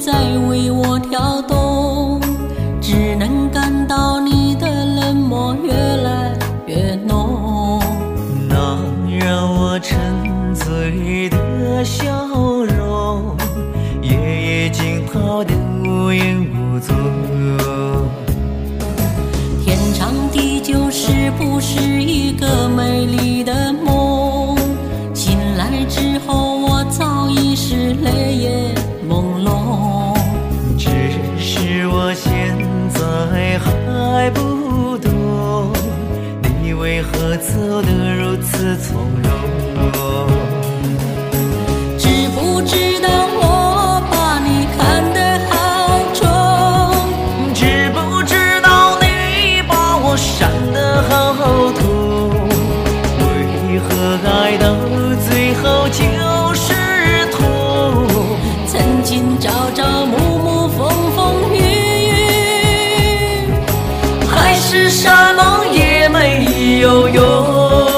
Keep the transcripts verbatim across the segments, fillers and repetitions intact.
在为我跳动，只能感到你的冷漠越来越浓。 那让我沉醉的笑容，夜夜静好的无影无踪。 天长地久是不是一个美丽的梦？醒来之后我早已是泪眼朦胧。 只是我现在还不懂，你为何走得如此从容？ 知不知道我把你看得好重？ 知不知道你把我伤得好痛？为何爱到最后就是痛？ 曾经朝朝暮暮风风雨雨， 海誓山盟也没有用。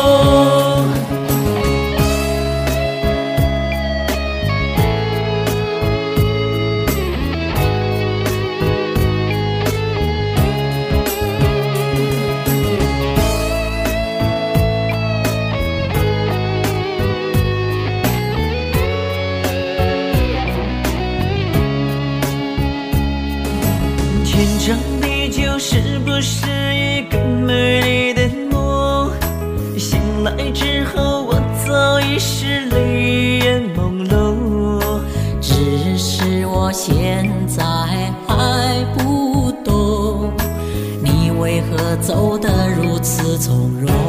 天长地久是不是一个美丽的梦？醒来之后我早已是泪眼朦胧。 只是我现在还不懂，你为何走得如此从容？